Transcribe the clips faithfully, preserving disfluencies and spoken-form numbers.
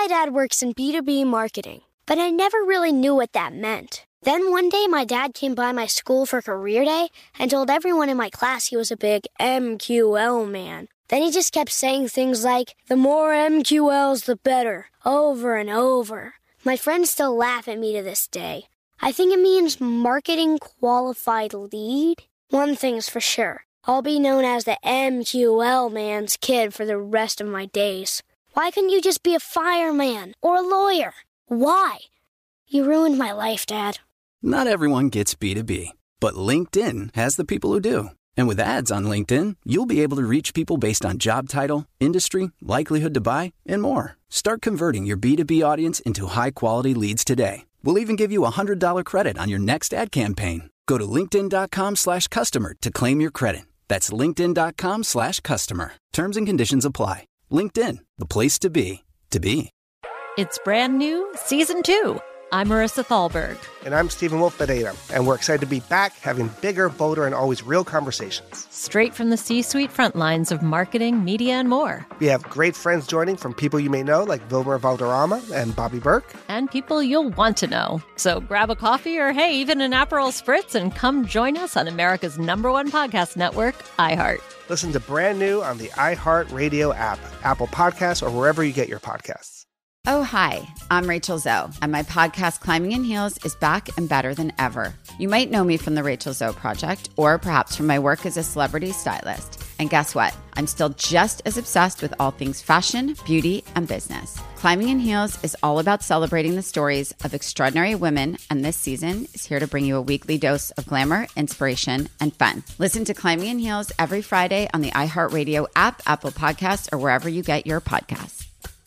My dad works in B two B marketing, but I never really knew what that meant. Then one day, my dad came by my school for career day and told everyone in my class he was a big M Q L man. Then he just kept saying things like, the more M Q Ls, the better, over and over. My friends still laugh at me to this day. I think it means marketing qualified lead. One thing's for sure. I'll be known as the M Q L man's kid for the rest of my days. Why couldn't you just be a fireman or a lawyer? Why? You ruined my life, Dad. Not everyone gets B two B, but LinkedIn has the people who do. And with ads on LinkedIn, you'll be able to reach people based on job title, industry, likelihood to buy, and more. Start converting your B two B audience into high-quality leads today. We'll even give you a one hundred dollars credit on your next ad campaign. Go to linkedin.com slash customer to claim your credit. That's linkedin.com slash customer. Terms and conditions apply. LinkedIn, the place to be, to be. It's brand new, season two. I'm Marissa Thalberg. And I'm Stephen Wolf Bedeta, and we're excited to be back having bigger, bolder, and always real conversations. Straight from the C-suite front lines of marketing, media, and more. We have great friends joining from people you may know, like Vilmer Valderrama and Bobby Burke. And people you'll want to know. So grab a coffee or, hey, even an Aperol Spritz and come join us on America's number one podcast network, iHeart. Listen to Brand New on the iHeartRadio app, Apple Podcasts, or wherever you get your podcasts. Oh, hi, I'm Rachel Zoe, and my podcast, Climbing in Heels, is back and better than ever. You might know me from the Rachel Zoe Project, or perhaps from my work as a celebrity stylist. And guess what? I'm still just as obsessed with all things fashion, beauty, and business. Climbing in Heels is all about celebrating the stories of extraordinary women, and this season is here to bring you a weekly dose of glamour, inspiration, and fun. Listen to Climbing in Heels every Friday on the iHeartRadio app, Apple Podcasts, or wherever you get your podcasts.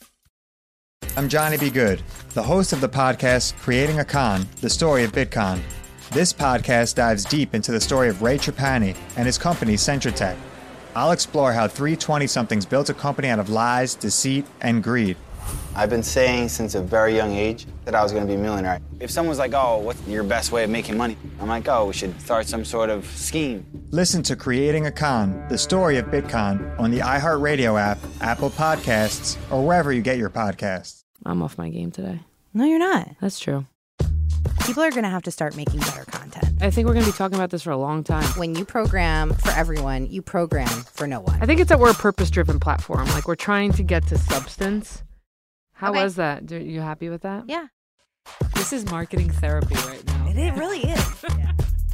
I'm Johnny B. Good, the host of the podcast Creating a Con, the story of Bitcoin. This podcast dives deep into the story of Ray Trapani and his company Centratech. I'll explore how three twenty-somethings built a company out of lies, deceit, and greed. I've been saying since a very young age that I was going to be a millionaire. If someone's like, oh, what's your best way of making money? I'm like, oh, we should start some sort of scheme. Listen to Creating a Con, the story of Bitcoin on the iHeartRadio app, Apple Podcasts, or wherever you get your podcasts. I'm off my game today. No, you're not. That's true. People are going to have to start making better content. I think we're going to be talking about this for a long time. When you program for everyone, you program for no one. I think it's that we're a purpose-driven platform. Like, we're trying to get to substance. How Okay. was that? Are you happy with that? Yeah. This is marketing therapy right now. It, it really is. Yeah.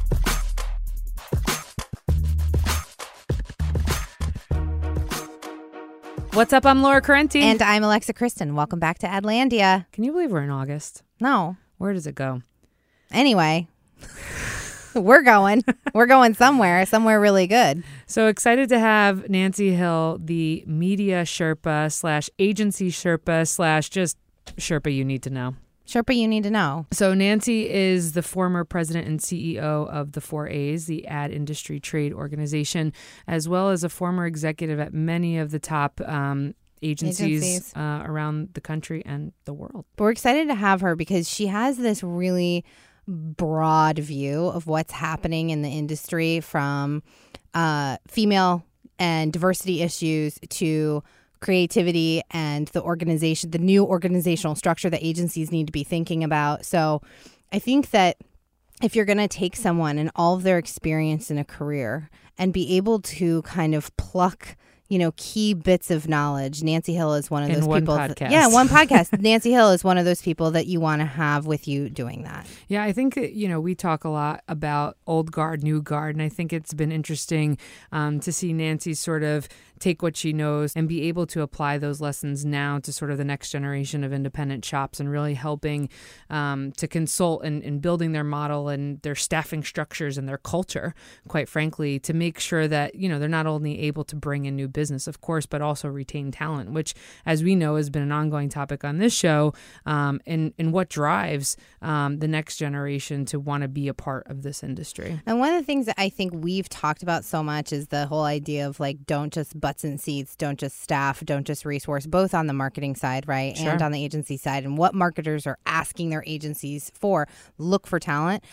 What's up? I'm Laura Carenti. And I'm Alexa Kristen. Welcome back to Adlandia. Can you believe we're in August? No. Where does it go? Anyway, we're going. We're going somewhere, somewhere really good. So excited to have Nancy Hill, the media Sherpa slash agency Sherpa slash just Sherpa you need to know. Sherpa you need to know. So Nancy is the former president and C E O of the four A's, the ad industry trade organization, as well as a former executive at many of the top um, agencies, Agencies. Uh, around the country and the world. But we're excited to have her because she has this really broad view of what's happening in the industry, from uh, female and diversity issues to creativity and the organization, the new organizational structure that agencies need to be thinking about. So I think that if you're going to take someone and all of their experience in a career and be able to kind of pluck, you know, key bits of knowledge, Nancy Hill is one of In those one people. podcast. That, yeah, one podcast. Nancy Hill is one of those people that you want to have with you doing that. Yeah, I think, you know, we talk a lot about old guard, new guard, and I think it's been interesting um, to see Nancy sort of take what she knows and be able to apply those lessons now to sort of the next generation of independent shops, and really helping um, to consult and, and building their model and their staffing structures and their culture, quite frankly, to make sure that, you know, they're not only able to bring in new business, of course, but also retain talent, which, as we know, has been an ongoing topic on this show, um, and, and what drives um, the next generation to want to be a part of this industry. And one of the things that I think we've talked about so much is the whole idea of like, don't just butts and seats, don't just staff, don't just resource, both on the marketing side, right? Sure. And on the agency side, and what marketers are asking their agencies for. Look for talent.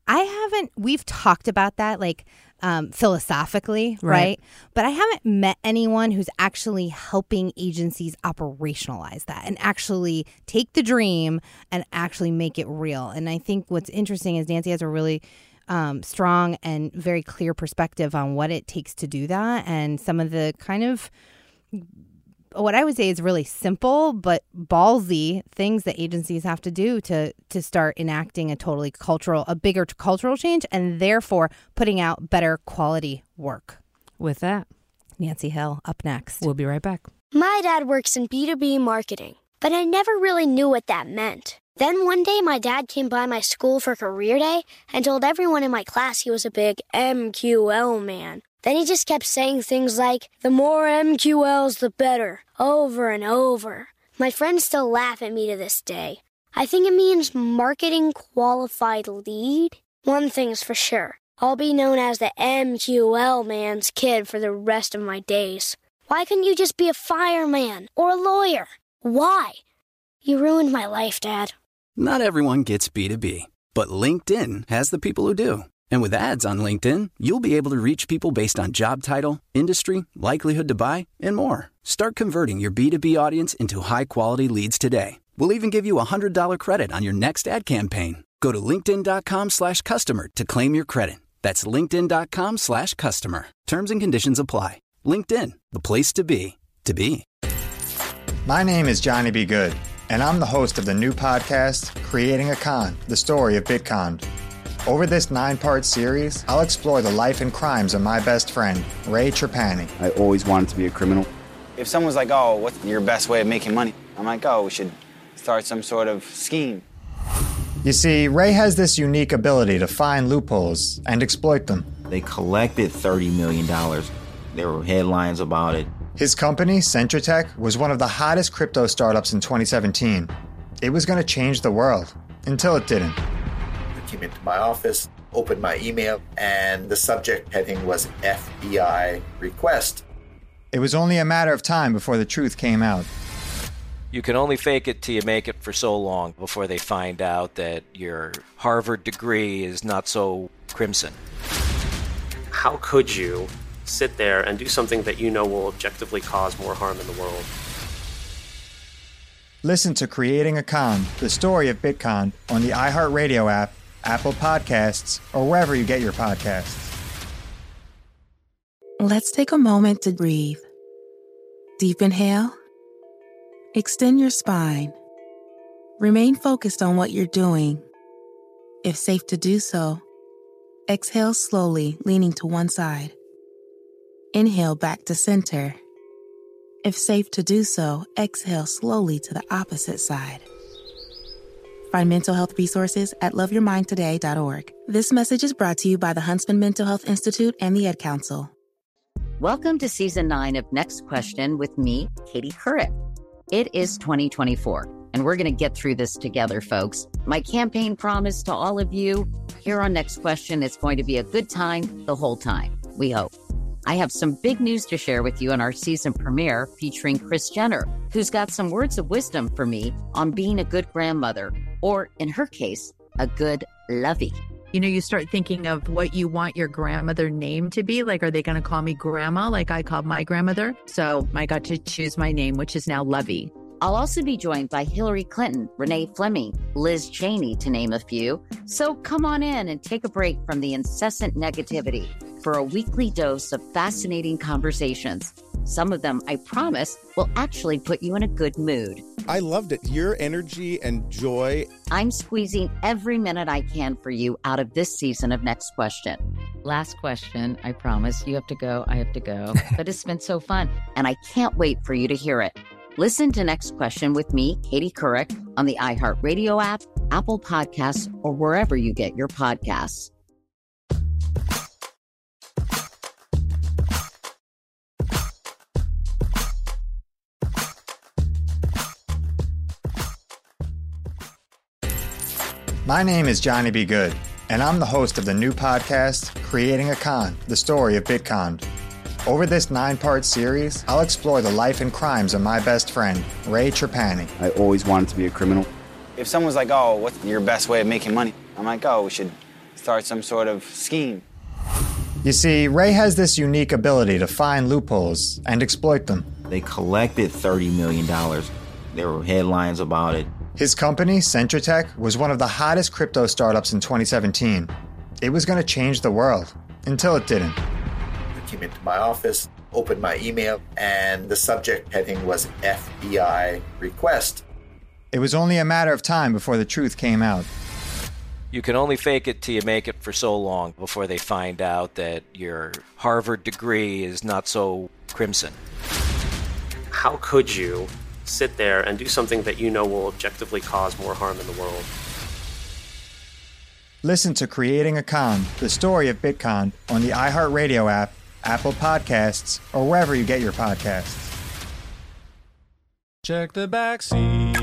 I haven't, we've talked about that like um, philosophically, right. Right. But I haven't met anyone who's actually helping agencies operationalize that and actually take the dream and actually make it real. And I think what's interesting is Nancy has a really um, strong and very clear perspective on what it takes to do that, and some of the kind of what I would say is really simple but ballsy things that agencies have to do to to start enacting a totally cultural, a bigger cultural change, and therefore putting out better quality work. With that, Nancy Hill up next. We'll be right back. My dad works in B two B marketing, but I never really knew what that meant. Then one day my dad came by my school for career day and told everyone in my class he was a big M Q L man. Then he just kept saying things like, the more M Q Ls, the better, over and over. My friends still laugh at me to this day. I think it means marketing qualified lead. One thing's for sure, I'll be known as the M Q L man's kid for the rest of my days. Why couldn't you just be a fireman or a lawyer? Why? You ruined my life, Dad. Not everyone gets B two B, but LinkedIn has the people who do. And with ads on LinkedIn, you'll be able to reach people based on job title, industry, likelihood to buy, and more. Start converting your B two B audience into high-quality leads today. We'll even give you a one hundred dollars credit on your next ad campaign. Go to linkedin.com slash customer to claim your credit. That's linkedin.com slash customer. Terms and conditions apply. LinkedIn, the place to be, to be. My name is Johnny B. Good, and I'm the host of the new podcast, Creating a Con, the story of Bitcon. Over this nine-part series, I'll explore the life and crimes of my best friend, Ray Trapani. I always wanted to be a criminal. If someone's like, oh, what's your best way of making money? I'm like, oh, we should start some sort of scheme. You see, Ray has this unique ability to find loopholes and exploit them. They collected thirty million dollars. There were headlines about it. His company, CentraTech, was one of the hottest crypto startups in twenty seventeen. It was going to change the world, until it didn't. Came into my office, opened my email, and the subject heading was F B I request. It was only a matter of time before the truth came out. You can only fake it till you make it for so long before they find out that your Harvard degree is not so crimson. How could you sit there and do something that you know will objectively cause more harm in the world? Listen to Creating a Con, the story of Bitcon, on the iHeartRadio app, Apple Podcasts, or wherever you get your podcasts. Let's take a moment to breathe. Deep inhale. Extend your spine. Remain focused on what you're doing. If safe to do so, exhale slowly, leaning to one side. Inhale back to center. If safe to do so, exhale slowly to the opposite side. Find mental health resources at love your mind today dot org. This message is brought to you by the Huntsman Mental Health Institute and the Ad Council. Welcome to Season nine of Next Question with me, Katie Couric. It is twenty twenty-four, and we're going to get through this together, folks. My campaign promise to all of you here on Next Question, it's going to be a good time the whole time, we hope. I have some big news to share with you in our season premiere featuring Kris Jenner, who's got some words of wisdom for me on being a good grandmother, or in her case, a good lovey. You know, you start thinking of what you want your grandmother name to be. Like, are they going to call me grandma like I called my grandmother? So I got to choose my name, which is now Lovey. I'll also be joined by Hillary Clinton, Renee Fleming, Liz Cheney, to name a few. So come on in and take a break from the incessant negativity for a weekly dose of fascinating conversations. Some of them, I promise, will actually put you in a good mood. I loved it. Your energy and joy. I'm squeezing every minute I can for you out of this season of Next Question. Last question, I promise. You have to go, I have to go. But it's been so fun, and I can't wait for you to hear it. Listen to Next Question with me, Katie Couric, on the iHeartRadio app, Apple Podcasts, or wherever you get your podcasts. My name is Johnny B. Good, and I'm the host of the new podcast, Creating a Con, the story of Bitcon. Over this nine-part series, I'll explore the life and crimes of my best friend, Ray Trapani. I always wanted to be a criminal. If someone's like, oh, what's your best way of making money? I'm like, oh, we should start some sort of scheme. You see, Ray has this unique ability to find loopholes and exploit them. They collected thirty million dollars. There were headlines about it. His company, CentraTech, was one of the hottest crypto startups in twenty seventeen. It was going to change the world, until it didn't. I came into my office, opened my email, and the subject heading was F B I request. It was only a matter of time before the truth came out. You can only fake it till you make it for so long before they find out that your Harvard degree is not so crimson. How could you sit there and do something that you know will objectively cause more harm in the world? Listen to Creating a Con, the story of Bitcoin, on the iHeartRadio app, Apple Podcasts, or wherever you get your podcasts. Check the back seat.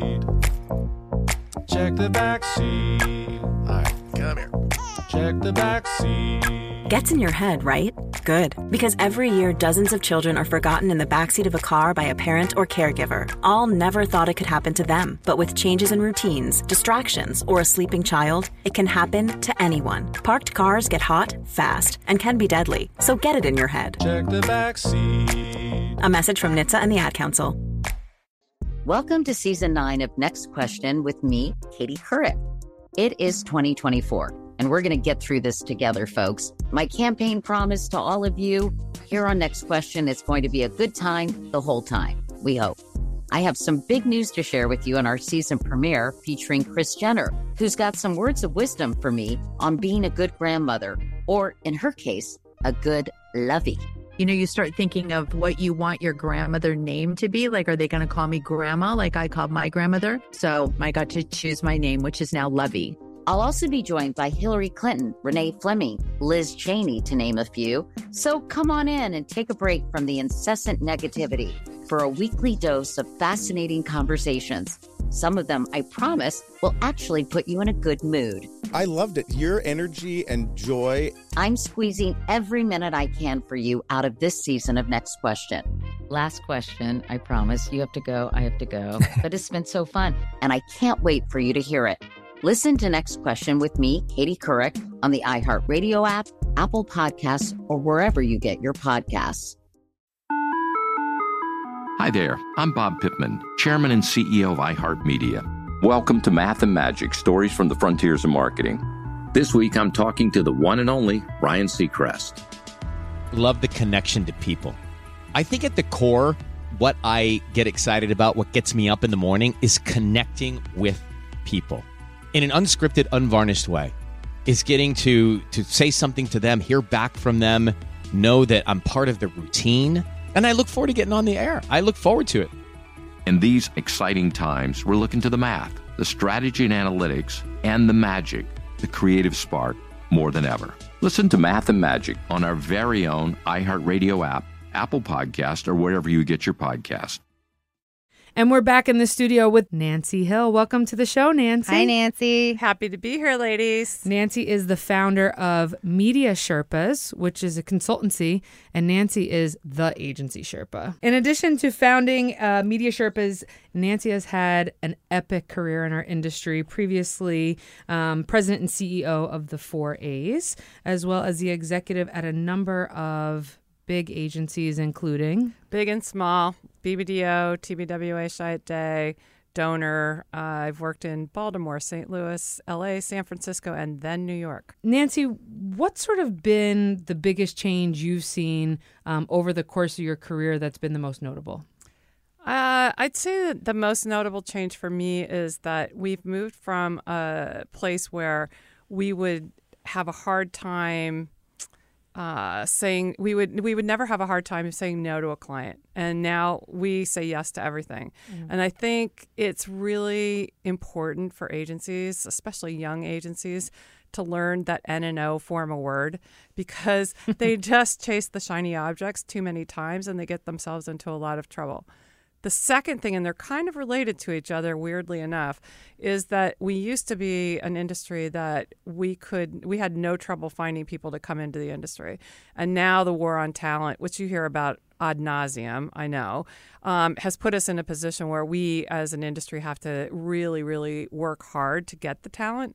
Check the back seat. All right, come here. Check the back seat. Gets in your head, right? Good. Because every year, dozens of children are forgotten in the backseat of a car by a parent or caregiver. All never thought it could happen to them. But with changes in routines, distractions, or a sleeping child, it can happen to anyone. Parked cars get hot, fast, and can be deadly. So get it in your head. Check the back seat. A message from N H T S A and the Ad Council. Welcome to Season nine of Next Question with me, Katie Couric. It is twenty twenty-four, and we're going to get through this together, folks. My campaign promise to all of you here on Next Question is going to be a good time the whole time, we hope. I have some big news to share with you in our season premiere featuring Kris Jenner, who's got some words of wisdom for me on being a good grandmother, or in her case, a good lovey. You know, you start thinking of what you want your grandmother name to be. Like, are they going to call me grandma like I called my grandmother? So I got to choose my name, which is now Lovey. I'll also be joined by Hillary Clinton, Renee Fleming, Liz Cheney, to name a few. So come on in and take a break from the incessant negativity for a weekly dose of fascinating conversations. Some of them, I promise, will actually put you in a good mood. I loved it. Your energy and joy. I'm squeezing every minute I can for you out of this season of Next Question. Last question, I promise. You have to go, I have to go. But it's been so fun, and I can't wait for you to hear it. Listen to Next Question with me, Katie Couric, on the iHeartRadio app, Apple Podcasts, or wherever you get your podcasts. Hi there, I'm Bob Pittman, Chairman and C E O of iHeartMedia. Welcome to Math and Magic, Stories from the Frontiers of Marketing. This week, I'm talking to the one and only Ryan Seacrest. Love the connection to people. I think at the core, what I get excited about, what gets me up in the morning, is connecting with people in an unscripted, unvarnished way. Is getting to to say something to them, hear back from them, know that I'm part of the routine. And I look forward to getting on the air. I look forward to it. In these exciting times, we're looking to the math, the strategy and analytics, and the magic, the creative spark, more than ever. Listen to Math and Magic on our very own iHeartRadio app, Apple Podcast, or wherever you get your podcast. And we're back in the studio with Nancy Hill. Welcome to the show, Nancy. Hi, Nancy. Happy to be here, ladies. Nancy is the founder of Media Sherpas, which is a consultancy, and Nancy is the agency Sherpa. In addition to founding uh, Media Sherpas, Nancy has had an epic career in our industry. Previously, um, president and C E O of the Four A's, as well as the executive at a number of big agencies, including big and small, B B D O, T B W A, Chiat Day, Donor. Uh, I've worked in Baltimore, Saint Louis, L A, San Francisco, and then New York. Nancy, what's sort of been the biggest change you've seen um, over the course of your career that's been the most notable? Uh, I'd say that the most notable change for me is that we've moved from a place where we would have a hard time Uh, saying we would we would never have a hard time saying no to a client, and now we say yes to everything. Mm-hmm. And I think it's really important for agencies, especially young agencies, to learn that N and O form a word, because they just chase the shiny objects too many times and they get themselves into a lot of trouble. The second thing, and they're kind of related to each other, weirdly enough, is that we used to be an industry that we could, we had no trouble finding people to come into the industry. And now the war on talent, which you hear about ad nauseum, I know, um, has put us in a position where we as an industry have to really, really work hard to get the talent.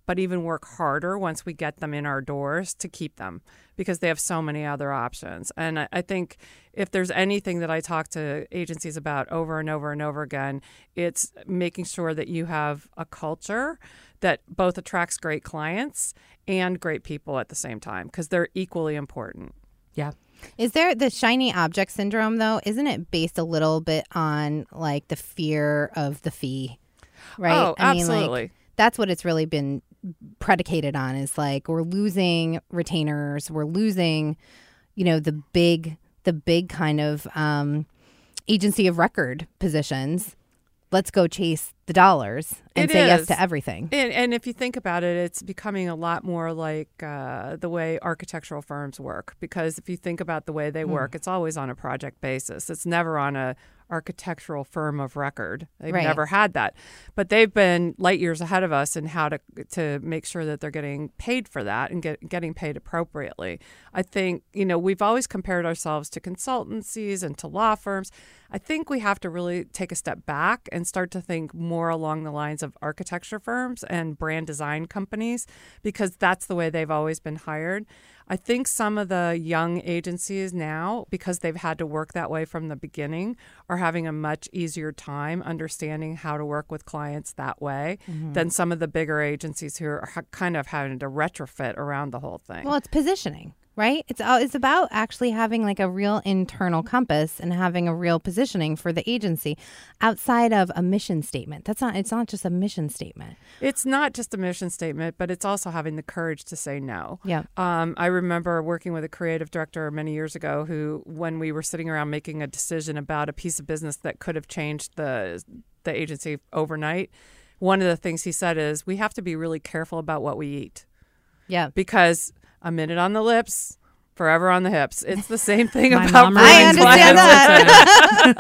but even work harder once we get them in our doors to keep them because they have so many other options. And I, I think if there's anything that I talk to agencies about over and over and over again, it's making sure that you have a culture that both attracts great clients and great people at the same time because they're equally important. Yeah. Is there the shiny object syndrome, though? Isn't it based a little bit on like the fear of the fee? Right. Oh, I mean, absolutely. like, that's what it's really been predicated on is like we're losing retainers. We're losing, you know, the big, the big kind of um, agency of record positions. Let's go chase the dollars and It say yes is. to everything. And, and if you think about it, it's becoming a lot more like uh, the way architectural firms work. Because if you think about the way they Hmm. work, it's always on a project basis. It's never on a architectural firm of record. They've Right. never had that. But they've been light years ahead of us in how to to make sure that they're getting paid for that and get, getting paid appropriately. I think, you know, we've always compared ourselves to consultancies and to law firms. I think we have to really take a step back and start to think more along the lines of architecture firms and brand design companies because that's the way they've always been hired. I think some of the young agencies now, because they've had to work that way from the beginning, are having a much easier time understanding how to work with clients that way Mhm. than some of the bigger agencies who are ha- kind of having to retrofit around the whole thing. Well, it's positioning, right? It's uh, it's about actually having like a real internal compass and having a real positioning for the agency outside of a mission statement. That's not. It's not just a mission statement. It's not just a mission statement, but it's also having the courage to say no. Yeah. Um, I remember working with a creative director many years ago who, when we were sitting around making a decision about a piece of business that could have changed the the agency overnight, one of the things he said is, we have to be really careful about what we eat. Yeah. Because a minute on the lips, forever on the hips. It's the same thing My about mom ruining I understand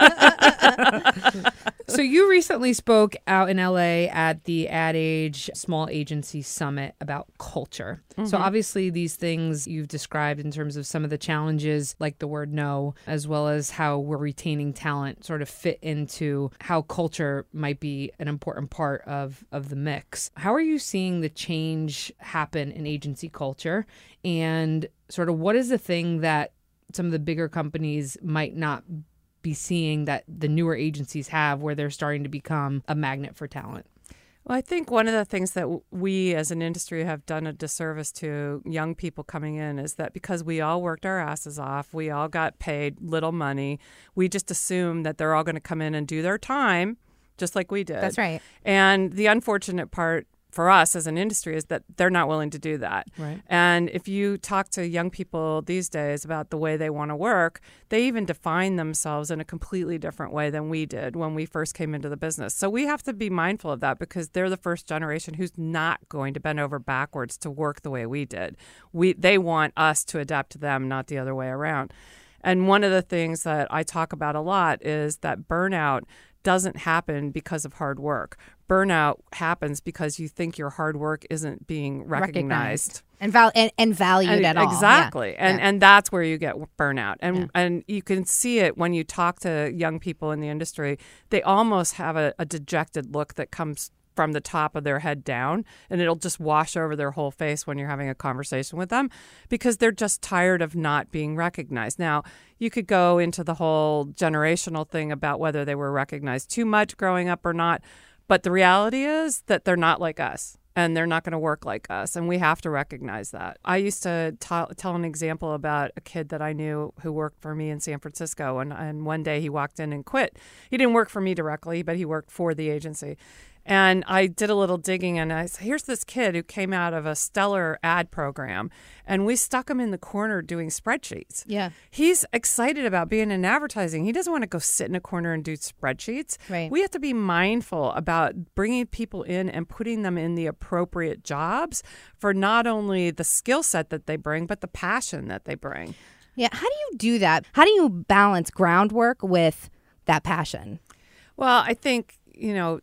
clients. So you recently spoke out in L A at the Ad Age Small Agency Summit about culture. So Mhm. obviously these things you've described in terms of some of the challenges, like the word no, as well as how we're retaining talent, sort of fit into how culture might be an important part of, of the mix. How are you seeing the change happen in agency culture? And sort of what is the thing that some of the bigger companies might not be seeing that the newer agencies have where they're starting to become a magnet for talent? Well, I think one of the things that w- we as an industry have done a disservice to young people coming in is that because we all worked our asses off, we all got paid little money, we just assume that they're all going to come in and do their time just like we did. That's right. And the unfortunate part for us as an industry is that they're not willing to do that. Right. And if you talk to young people these days about the way they want to work, they even define themselves in a completely different way than we did when we first came into the business. So we have to be mindful of that because they're the first generation who's not going to bend over backwards to work the way we did. We they want us to adapt to them, not the other way around. And one of the things that I talk about a lot is that burnout doesn't happen because of hard work. Burnout happens because you think your hard work isn't being recognized. and, val- and, and valued And- at all. Exactly. Yeah. And Yeah. and that's where you get burnout. And and you can see it when you talk to young people in the industry. They almost have a, a dejected look that comes from the top of their head down, and it'll just wash over their whole face when you're having a conversation with them because they're just tired of not being recognized. Now, you could go into the whole generational thing about whether they were recognized too much growing up or not, but the reality is that they're not like us. And they're not going to work like us. And we have to recognize that. I used to t- tell an example about a kid that I knew who worked for me in San Francisco. And, and one day he walked in and quit. He didn't work for me directly, but he worked for the agency. And I did a little digging, and I said, here's this kid who came out of a stellar ad program, and we stuck him in the corner doing spreadsheets. Yeah. He's excited about being in advertising. He doesn't want to go sit in a corner and do spreadsheets. Right. We have to be mindful about bringing people in and putting them in the appropriate jobs for not only the skill set that they bring, but the passion that they bring. Yeah. How do you do that? How do you balance groundwork with that passion? Well, I think, you know,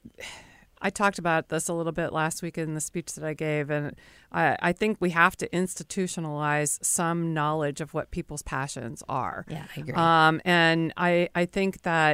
I talked about this a little bit last week in the speech that I gave, and I, I think we have to institutionalize some knowledge of what people's passions are. Yeah, I agree. Um, and I, I think that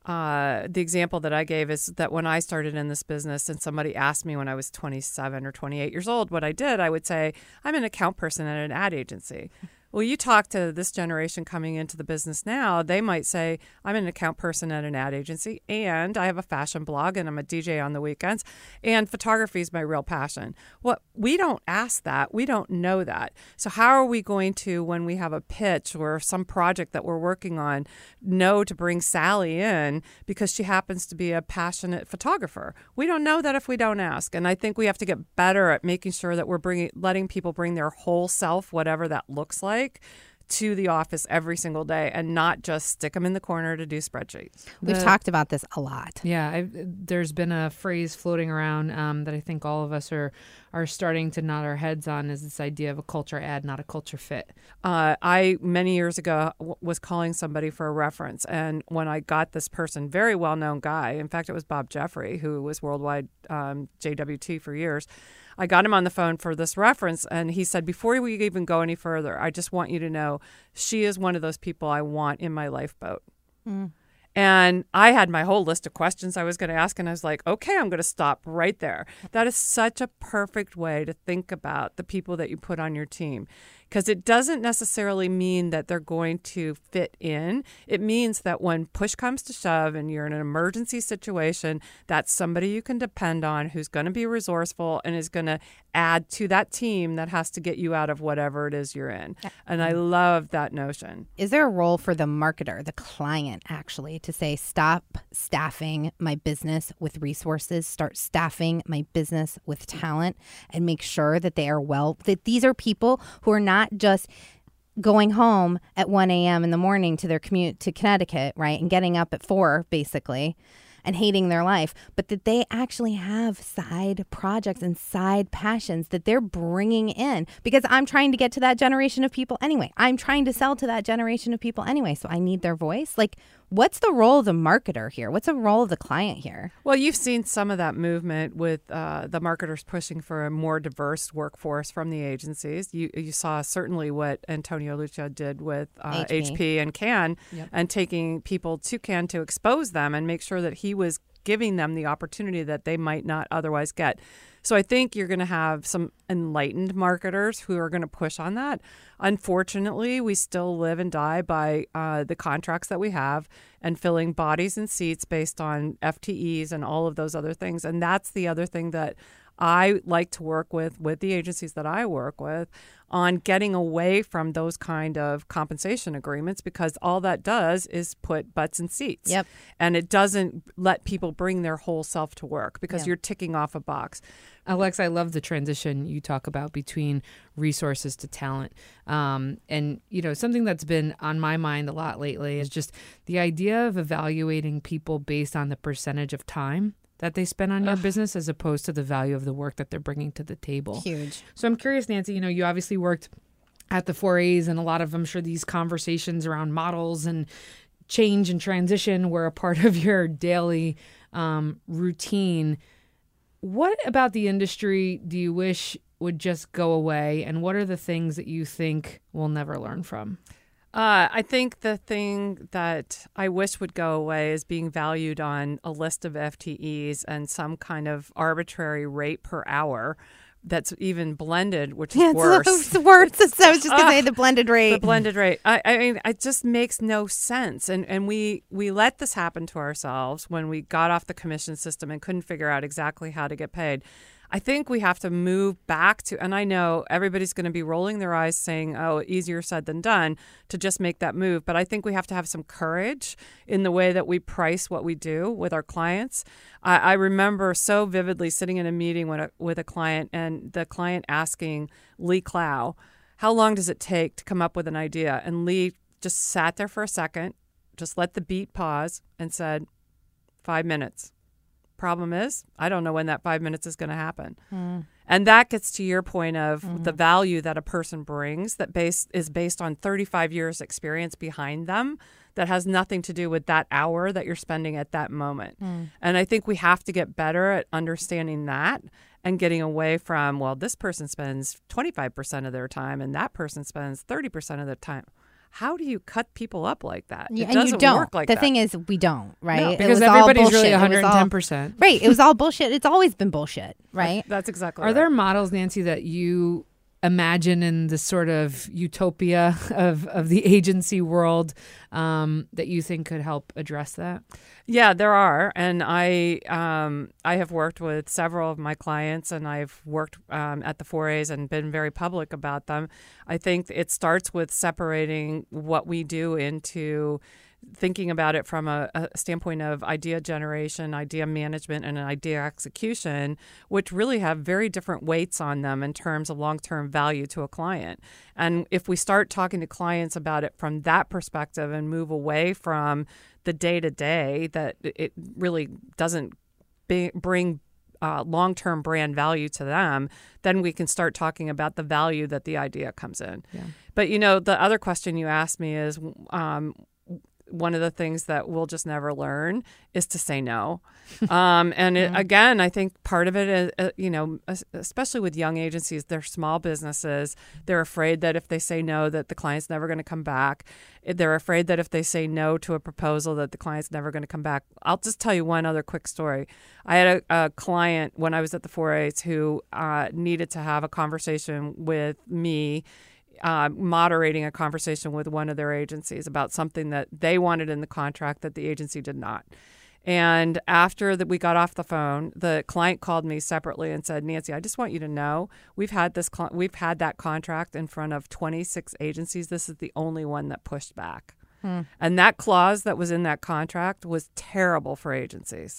Uh, the example that I gave is that when I started in this business and somebody asked me when I was twenty-seven or twenty-eight years old what I did, I would say, I'm an account person at an ad agency. Well, you talk to this generation coming into the business now, they might say, I'm an account person at an ad agency, and I have a fashion blog, and I'm a D J on the weekends, and photography is my real passion. Well, we don't ask that. We don't know that. So how are we going to, when we have a pitch or some project that we're working on, know to bring Sally in because she happens to be a passionate photographer? We don't know that if we don't ask. And I think we have to get better at making sure that we're bringing, letting people bring their whole self, whatever that looks like, to the office every single day and not just stick them in the corner to do spreadsheets. We've The- talked about this a lot. Yeah, I've, there's been a phrase floating around um, that I think all of us are are starting to nod our heads on, is this idea of a culture ad, not a culture fit. Uh, I, many years ago, w- was calling somebody for a reference. And when I got this person, very well-known guy, in fact, it was Bob Jeffrey, who was worldwide um, J W T for years. I got him on the phone for this reference, and he said, before we even go any further, I just want you to know she is one of those people I want in my lifeboat. Mm. And I had my whole list of questions I was going to ask, and I was like, okay, I'm going to stop right there. That is such a perfect way to think about the people that you put on your team, because it doesn't necessarily mean that they're going to fit in. It means that when push comes to shove and you're in an emergency situation, that's somebody you can depend on who's going to be resourceful and is going to add to that team that has to get you out of whatever it is you're in. And I love that notion. Is there a role for the marketer, the client, actually, to say, stop staffing my business with resources, start staffing my business with talent, and make sure that they are well, that these are people who are not just going home at one a.m. in the morning to their commute to Connecticut, right, and getting up at four, basically, and hating their life, but that they actually have side projects and side passions that they're bringing in, because I'm trying to get to that generation of people anyway. I'm trying to sell to that generation of people anyway, so I need their voice. Like, what's the role of the marketer here? What's the role of the client here? Well, you've seen some of that movement with uh, the marketers pushing for a more diverse workforce from the agencies. You you saw certainly what Antonio Lucia did with uh, H P. H P and Cannes, Yep. and taking people to Cannes to expose them and make sure that he was giving them the opportunity that they might not otherwise get. So I think you're going to have some enlightened marketers who are going to push on that. Unfortunately, we still live and die by uh, the contracts that we have and filling bodies and seats based on F T Es and all of those other things. And that's the other thing that I like to work with, with the agencies that I work with, on getting away from those kind of compensation agreements, because all that does is put butts in seats. Yep. And it doesn't let people bring their whole self to work because Yeah. you're ticking off a box. Alex, I love the transition you talk about between resources to talent. Um, and, you know, something that's been on my mind a lot lately is just the idea of evaluating people based on the percentage of time that they spend on your Ugh. business as opposed to the value of the work that they're bringing to the table. Huge. So I'm curious, Nancy, you know, you obviously worked at the four A's, and a lot of, I'm sure, these conversations around models and change and transition were a part of your daily um, routine. What about the industry do you wish would just go away, and what are the things that you think we'll never learn from? Uh, I think the thing that I wish would go away is being valued on a list of F T Es and some kind of arbitrary rate per hour that's even blended, which is Yeah, it's worse. the worst. I was just going to say Ugh, the blended rate. The blended rate. I, I mean, it just makes no sense. And and we, we let this happen to ourselves when we got off the commission system and couldn't figure out exactly how to get paid. I think we have to move back to, and I know everybody's going to be rolling their eyes saying, oh, easier said than done to just make that move. But I think we have to have some courage in the way that we price what we do with our clients. I, I remember so vividly sitting in a meeting with a, with a client, and the client asking Lee Clow, how long does it take to come up with an idea? And Lee just sat there for a second, just let the beat pause, and said, five minutes. Problem is, I don't know when that five minutes is going to happen. Mm. And that gets to your point of Mhm. the value that a person brings that base is based on thirty-five years experience behind them that has nothing to do with that hour that you're spending at that moment. Mm. And I think we have to get better at understanding that and getting away from, well, this person spends twenty-five percent of their time and that person spends thirty percent of their time. how do you cut people up like that? Yeah, it and doesn't you don't. work like the that. thing is, we don't, right? No, It because was all everybody's really bullshit. It was one hundred ten all- percent. Right. It was all bullshit. It's always been bullshit, right? That's exactly Are right. there models, Nancy, that you imagine in the sort of utopia of, of the agency world um, that you think could help address that? Yeah, there are, and I um, I have worked with several of my clients, and I've worked um, at the four A's and been very public about them. I think it starts with separating what we do into thinking about it from a, a standpoint of idea generation, idea management, and idea execution, which really have very different weights on them in terms of long-term value to a client. And if we start talking to clients about it from that perspective and move away from the day-to-day, that it really doesn't be, bring uh, long-term brand value to them, then we can start talking about the value that the idea comes in. Yeah. But, you know, the other question you asked me is, um, one of the things that we'll just never learn is to say no. Um, and it, again, I think part of it is, uh, you know, especially with young agencies, they're small businesses. They're afraid that if they say no, that the client's never going to come back. They're afraid that if they say no to a proposal, that the client's never going to come back. I'll just tell you one other quick story. I had a, a client when I was at the four A's who uh, needed to have a conversation with me, Uh, moderating a conversation with one of their agencies about something that they wanted in the contract that the agency did not. And after that we got off the phone, the client called me separately and said, "Nancy, I just want you to know we've had this cl- we've had that contract in front of twenty-six agencies. This is the only one that pushed back." Hmm. And that clause that was in that contract was terrible for agencies.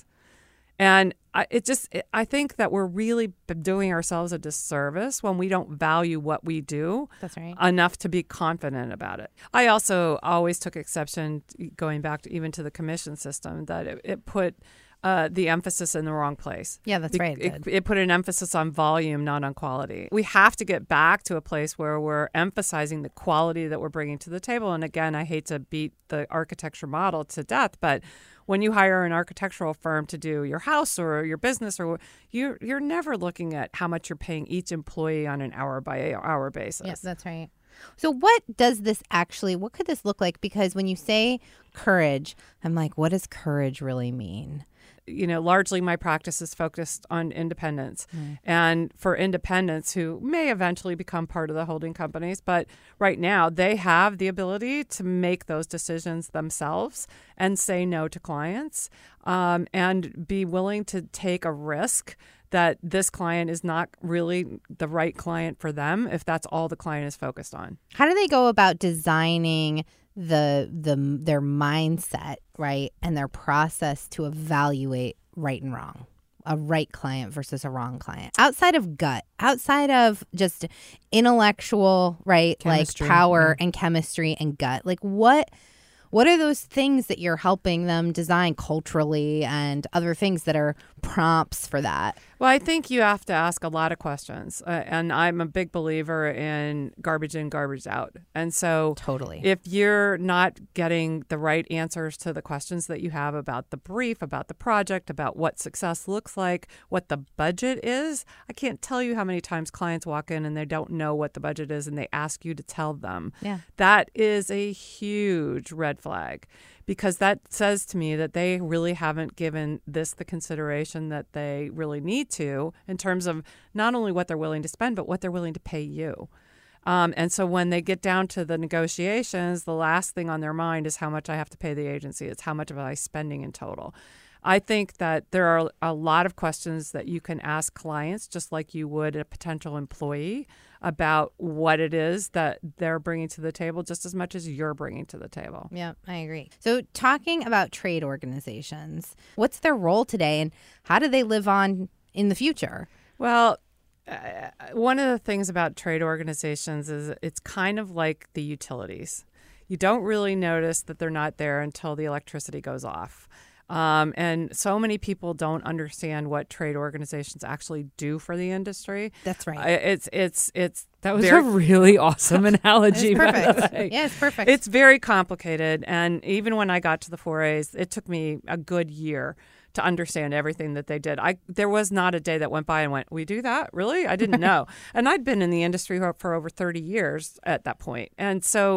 And I, it just, it, I think that we're really doing ourselves a disservice when we don't value what we do That's right. enough to be confident about it. I also always took exception, going back to even to the commission system, that it, it put uh, the emphasis in the wrong place. Yeah, that's Be- right. It It, did. it put an emphasis on volume, not on quality. We have to get back to a place where we're emphasizing the quality that we're bringing to the table. And again, I hate to beat the architecture model to death, but when you hire an architectural firm to do your house or your business, or you're you're never looking at how much you're paying each employee on an hour by hour basis. Yes, that's right. So what does this actually, what could this look like? Because when you say courage, I'm like, what does courage really mean? You know, largely my practice is focused on independence. Mm. And for independents who may eventually become part of the holding companies, but right now they have the ability to make those decisions themselves and say no to clients, um, and be willing to take a risk that this client is not really the right client for them if that's all the client is focused on. How do they go about designing the the their mindset, right, and their process to evaluate right and wrong, a right client versus a wrong client, outside of gut, outside of just intellectual, right, Chemistry, like power yeah. and chemistry and gut? Like what what are those things that you're helping them design culturally and other things that are prompts for that? Well, I think you have to ask a lot of questions. Uh, and I'm a big believer in garbage in, garbage out. And so totally, if you're not getting the right answers to the questions that you have about the brief, about the project, about what success looks like, what the budget is, I can't tell you how many times clients walk in and they don't know what the budget is and they ask you to tell them. Yeah. That is a huge red flag, because that says to me that they really haven't given this the consideration that they really need to in terms of not only what they're willing to spend, but what they're willing to pay you. Um, and so when they get down to the negotiations, the last thing on their mind is how much I have to pay the agency. It's how much am I spending in total. I think that there are a lot of questions that you can ask clients, just like you would a potential employee, about what it is that they're bringing to the table, just as much as you're bringing to the table. Yeah, I agree. So talking about trade organizations, what's their role today and how do they live on in the future? Well, uh, one of the things about trade organizations is it's kind of like the utilities. You don't really notice that they're not there until the electricity goes off. Um, and so many people don't understand what trade organizations actually do for the industry. That's right. I- It's it's it's That was very, a really awesome analogy. It's by the perfect. way. Yeah, it's perfect. It's very complicated, and even when I got to the four A's, it took me a good year to understand everything that they did. I there was not a day that went by and went, "We do that? Really? I didn't know." And I'd been in the industry for over thirty years at that point, and so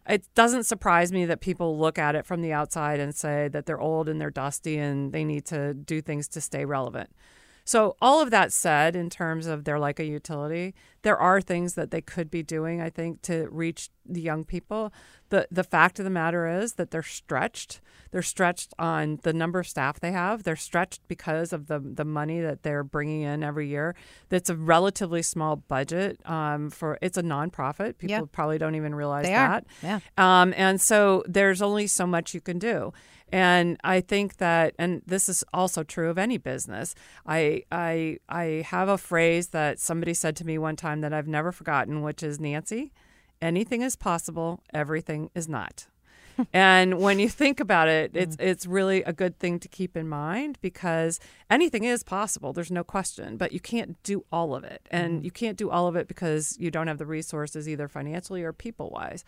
it doesn't surprise me that people look at it from the outside and say that they're old and they're dusty and they need to do things to stay relevant. So all of that said, in terms of they're like a utility, there are things that they could be doing, I think, to reach the young people. The the fact of the matter is that they're stretched. They're stretched on the number of staff they have. They're stretched because of the the money that they're bringing in every year. That's a relatively small budget um, for, it's a nonprofit. People Yeah. probably don't even realize They that. are. Yeah. Um, and so there's only so much you can do. And I think that, and this is also true of any business. I I I have a phrase that somebody said to me one time that I've never forgotten, which is, Nancy, anything is possible, everything is not. And when you think about it, it's it's really a good thing to keep in mind, because anything is possible. There's no question, but you can't do all of it. And you can't do all of it because you don't have the resources, either financially or people-wise.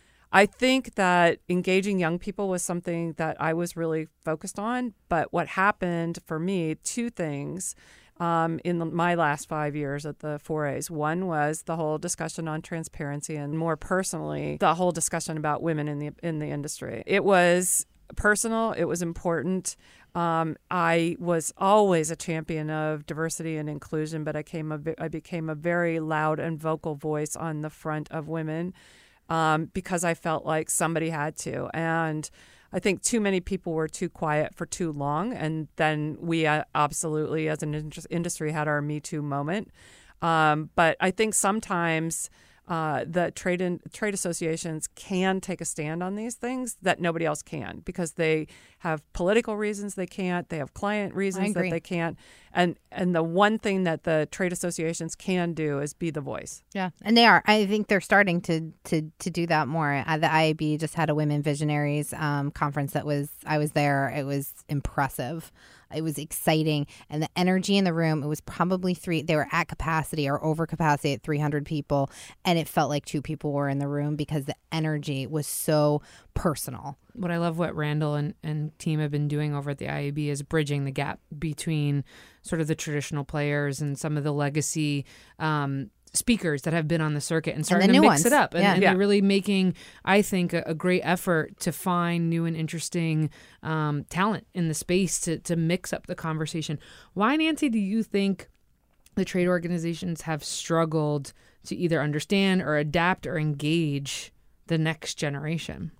I think that engaging young people was something that I was really focused on. But what happened for me, two things um, in the, my last five years at the four A's. One was the whole discussion on transparency, and more personally, the whole discussion about women in the in the industry. It was personal. It was important. Um, I was always a champion of diversity and inclusion, but I came a, I became a very loud and vocal voice on the front of women. Um, because I felt like somebody had to. And I think too many people were too quiet for too long. And then we uh, absolutely, as an in- industry, had our Me Too moment. Um, but I think sometimes uh, the trade in, trade associations can take a stand on these things that nobody else can, because they have political reasons they can't. They have client reasons that they can't. And and the one thing that the trade associations can do is be the voice. Yeah, and they are. I think they're starting to to to do that more. Uh, the I A B just had a Women Visionaries um, conference that was, I was there. It was impressive. It was exciting. And the energy in the room, it was probably three, they were at capacity or over capacity at three hundred people. And it felt like two people were in the room because the energy was so personal. What I love what Randall and, and team have been doing over at the I A B is bridging the gap between sort of the traditional players and some of the legacy um, speakers that have been on the circuit, and starting and to new mix ones. it up. And, yeah. and yeah. they're really making, I think, a, a great effort to find new and interesting um, talent in the space to, to mix up the conversation. Why, Nancy, do you think the trade organizations have struggled to either understand or adapt or engage the next generation?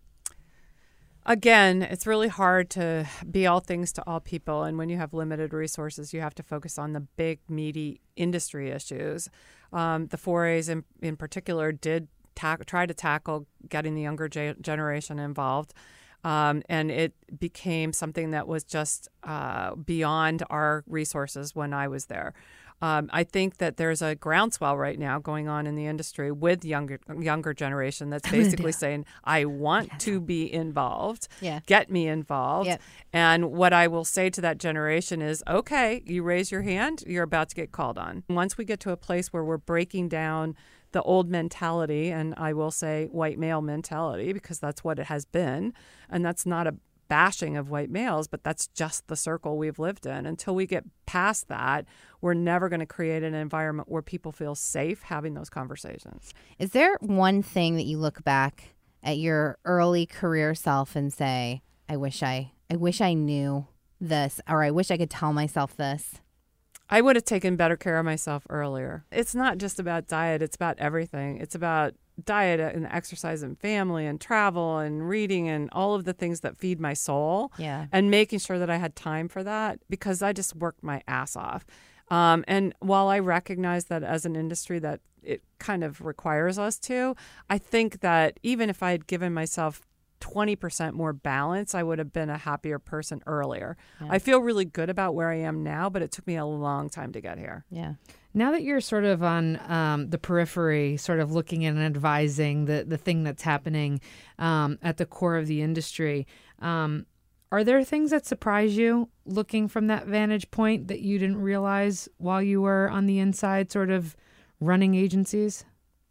Again, it's really hard to be all things to all people. And when you have limited resources, you have to focus on the big, meaty industry issues. Um, the four A's in, in particular did ta- try to tackle getting the younger ge- generation involved. Um, and it became something that was just uh, beyond our resources when I was there. Um, I think that there's a groundswell right now going on in the industry with younger younger generation that's basically saying, I want yeah. to be involved. Yeah. Get me involved. Yeah. And what I will say to that generation is, okay, you raise your hand, you're about to get called on. Once we get to a place where we're breaking down the old mentality, and I will say white male mentality, because that's what it has been, and that's not a bashing of white males, but that's just the circle we've lived in. Until we get past that, we're never going to create an environment where people feel safe having those conversations. Is there one thing that you look back at your early career self and say, I wish I, I wish I knew this, or I wish I could tell myself this? I would have taken better care of myself earlier. It's not just about diet. It's about everything. It's about diet and exercise and family and travel and reading and all of the things that feed my soul. Yeah. And making sure that I had time for that, because I just worked my ass off. Um, and while I recognize that as an industry that it kind of requires us to, I think that even if I had given myself twenty percent more balance, I would have been a happier person earlier. Yeah. I feel really good about where I am now, but it took me a long time to get here. Yeah. Now that you're sort of on um, the periphery, sort of looking and advising the, the thing that's happening um, at the core of the industry, um, are there things that surprise you looking from that vantage point that you didn't realize while you were on the inside sort of running agencies?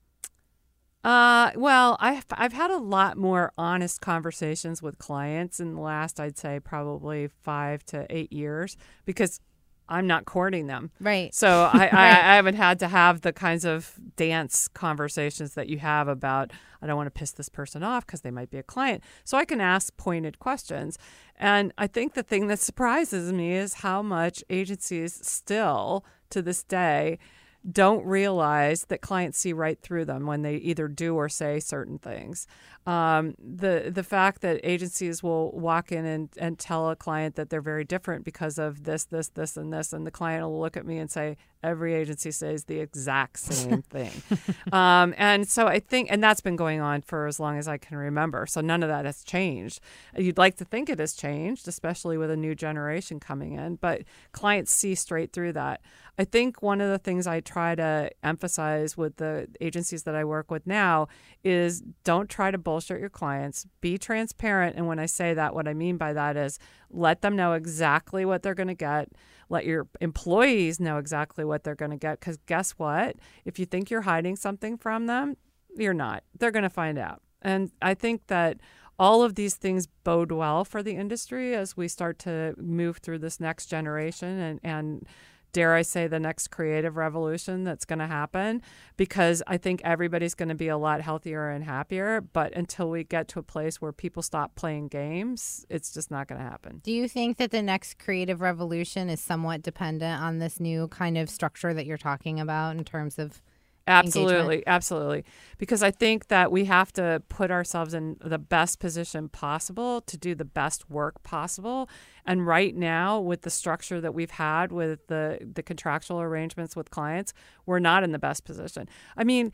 Uh, well, I've, I've had a lot more honest conversations with clients in the last, I'd say, probably five to eight years, because I'm not courting them. Right. So I, Right. I, I haven't had to have the kinds of dance conversations that you have about, I don't want to piss this person off because they might be a client. So I can ask pointed questions. And I think the thing that surprises me is how much agencies still, to this day, don't realize that clients see right through them when they either do or say certain things. Um, the the fact that agencies will walk in and, and tell a client that they're very different because of this, this, this, and this, and the client will look at me and say, every agency says the exact same thing. um, and so I think, and that's been going on for as long as I can remember. So none of that has changed. You'd like to think it has changed, especially with a new generation coming in, but clients see straight through that. I think one of the things I try to emphasize with the agencies that I work with now is don't try to bullshit your clients. Be transparent. And when I say that, what I mean by that is let them know exactly what they're going to get. Let your employees know exactly what they're going to get. Because guess what? If you think you're hiding something from them, you're not. They're going to find out. And I think that all of these things bode well for the industry as we start to move through this next generation and, and dare I say, the next creative revolution that's going to happen, because I think everybody's going to be a lot healthier and happier. But until we get to a place where people stop playing games, it's just not going to happen. Do you think that the next creative revolution is somewhat dependent on this new kind of structure that you're talking about in terms of Absolutely, engagement? absolutely. Because I think that we have to put ourselves in the best position possible to do the best work possible. And right now, with the structure that we've had with the, the contractual arrangements with clients, we're not in the best position. I mean,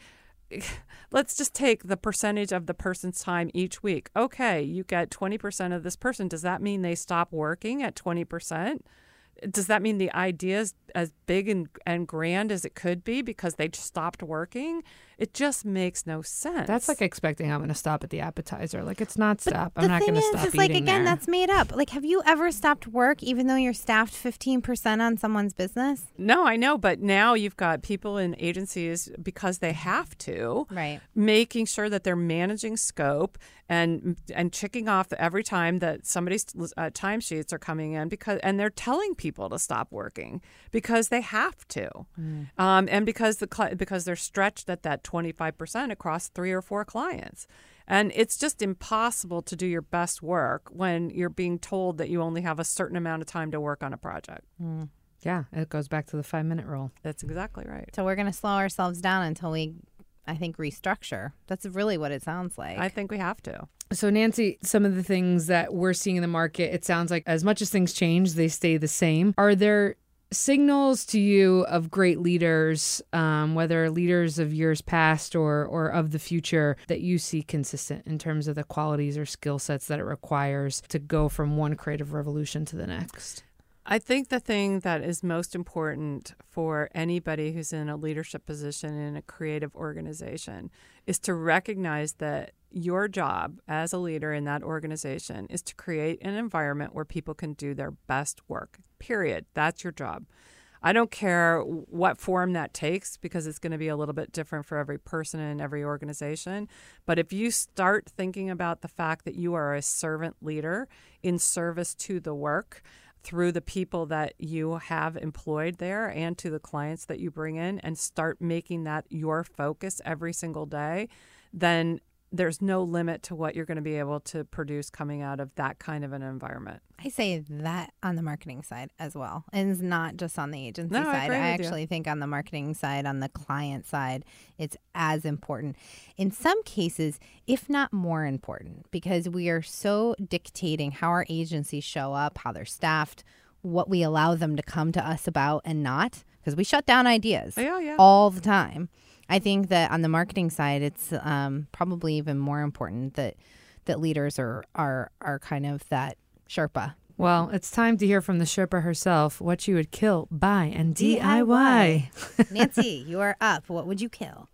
let's just take the percentage of the person's time each week. Okay, you get twenty percent of this person. Does that mean they stop working at twenty percent? Does that mean the idea is as big and, and grand as it could be because they just stopped working? It just makes no sense. That's like expecting I'm going to stop at the appetizer. Like, it's not stop. I'm the not thing going to is, stop is like, eating again, there. that's made up. Like, have you ever stopped work even though you're staffed fifteen percent on someone's business? No, I know. But now you've got people in agencies, because they have to, right, making sure that they're managing scope and and checking off every time that somebody's uh, timesheets are coming in, because and they're telling people to stop working because they have to, Mm. um, and because the cli- because they're stretched at that twenty-five percent across three or four clients. And it's just impossible to do your best work when you're being told that you only have a certain amount of time to work on a project. Mm. Yeah, it goes back to the five-minute rule. That's exactly right. So we're going to slow ourselves down until we, I think, restructure. That's really what it sounds like. I think we have to. So, Nancy, some of the things that we're seeing in the market, it sounds like as much as things change, they stay the same. Are there signals to you of great leaders, um, whether leaders of years past or or of the future, that you see consistent in terms of the qualities or skill sets that it requires to go from one creative revolution to the next? I think the thing that is most important for anybody who's in a leadership position in a creative organization is to recognize that your job as a leader in that organization is to create an environment where people can do their best work, period. That's your job. I don't care what form that takes, because it's going to be a little bit different for every person and every organization. But if you start thinking about the fact that you are a servant leader in service to the work, through the people that you have employed there and to the clients that you bring in, and start making that your focus every single day, then there's no limit to what you're going to be able to produce coming out of that kind of an environment. I say that on the marketing side as well. And it's not just on the agency No, I side. agree I with you. actually think on the marketing side, on the client side, it's as important. In some cases, if not more important, because we are so dictating how our agencies show up, how they're staffed, what we allow them to come to us about and not, because we shut down ideas yeah, yeah. all the time. I think that on the marketing side, it's um, probably even more important that that leaders are are are kind of that Sherpa. Well, it's time to hear from the Sherpa herself what you would kill, buy, and D I Y. Nancy, you are up. What would you kill?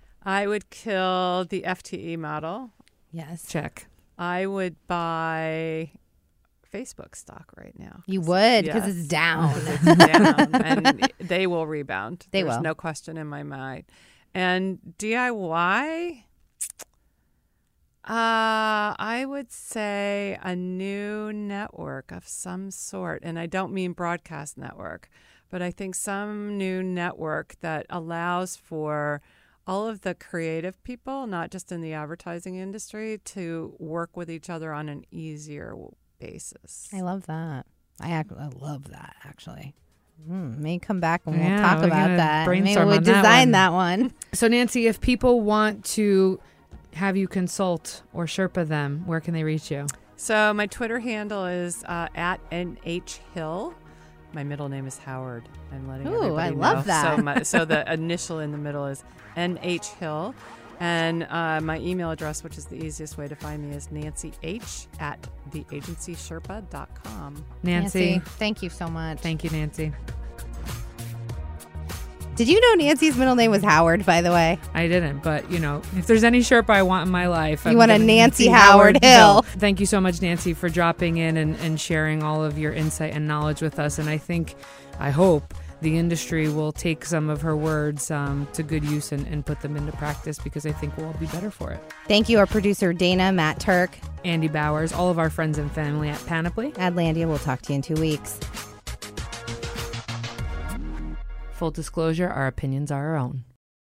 I would kill the F T E model. Yes. Check. I would buy Facebook stock right now. You would, because Yes. it's down. It's down, and they will rebound. They There's will. no question in my mind. And D I Y, uh, I would say a new network of some sort. And I don't mean broadcast network, but I think some new network that allows for all of the creative people, not just in the advertising industry, to work with each other on an easier basis. I love that. I, act- I love that, actually. Mm, may come back and we'll Yeah, talk we're about gonna that. Maybe brainstorm we'll on that design one. that one. So, Nancy, if people want to have you consult or Sherpa them, where can they reach you? So my Twitter handle is uh, at N H Hill. My middle name is Howard. I'm letting Ooh, everybody I know. love that. So, my, so the initial in the middle is N H Hill. And uh, my email address, which is the easiest way to find me, is Nancy H at the agency sherpa dot com. Nancy, Nancy, thank you so much. Thank you, Nancy. Did you know Nancy's middle name was Howard, by the way? I didn't, but you know, if there's any Sherpa I want in my life, You I'm want a gonna Nancy Howard Hill. Thank you so much, Nancy, for dropping in and, and sharing all of your insight and knowledge with us. And I think, I hope, the industry will take some of her words um, to good use and, and put them into practice, because I think we'll all be better for it. Thank you, our producer, Dana, Matt Turk, Andy Bowers, all of our friends and family at Panoply. Adlandia. We'll talk to you in two weeks. Full disclosure, our opinions are our own.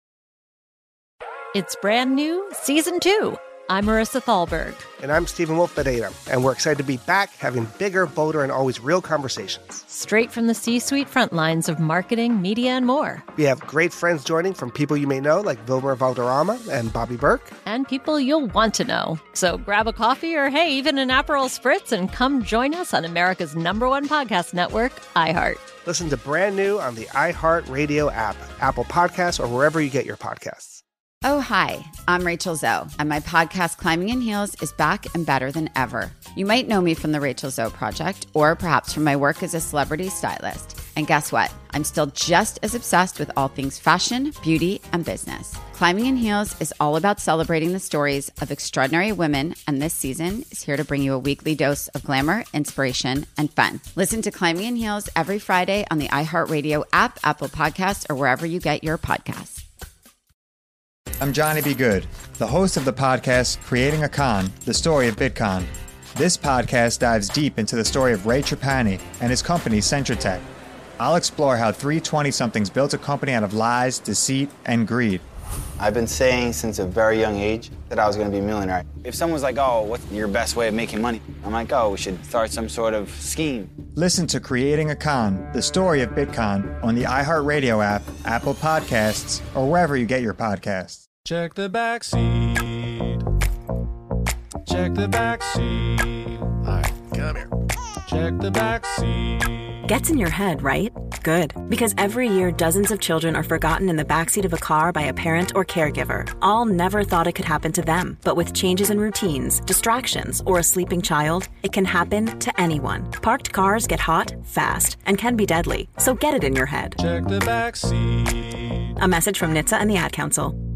It's brand new, season two. I'm Marissa Thalberg. And I'm Stephen Wolf Bedeta, and we're excited to be back having bigger, bolder, and always real conversations. Straight from the C-suite front lines of marketing, media, and more. We have great friends joining from people you may know, like Vilmer Valderrama and Bobby Burke. And people you'll want to know. So grab a coffee or, hey, even an Aperol Spritz and come join us on America's number one podcast network, iHeart. Listen to brand new on the iHeartRadio app, Apple Podcasts, or wherever you get your podcasts. Oh, hi, I'm Rachel Zoe, and my podcast, Climbing in Heels, is back and better than ever. You might know me from the Rachel Zoe Project, or perhaps from my work as a celebrity stylist. And guess what? I'm still just as obsessed with all things fashion, beauty, and business. Climbing in Heels is all about celebrating the stories of extraordinary women, and this season is here to bring you a weekly dose of glamour, inspiration, and fun. Listen to Climbing in Heels every Friday on the iHeartRadio app, Apple Podcasts, or wherever you get your podcasts. I'm Johnny B. Good, the host of the podcast Creating a Con, the story of Bitcon. This podcast dives deep into the story of Ray Trapani and his company, Centratech. I'll explore how three twenty-somethings built a company out of lies, deceit, and greed. I've been saying since a very young age that I was going to be a millionaire. If someone's like, oh, what's your best way of making money? I'm like, oh, we should start some sort of scheme. Listen to Creating a Con, the story of Bitcon, on the iHeartRadio app, Apple Podcasts, or wherever you get your podcasts. Check the back seat. Check the back seat. All right, come here. Check the back seat. Gets in your head, right? Good. Because every year, dozens of children are forgotten in the backseat of a car by a parent or caregiver. All never thought it could happen to them. But with changes in routines, distractions, or a sleeping child, it can happen to anyone. Parked cars get hot, fast, and can be deadly. So get it in your head. Check the back seat. A message from N H T S A and the Ad Council.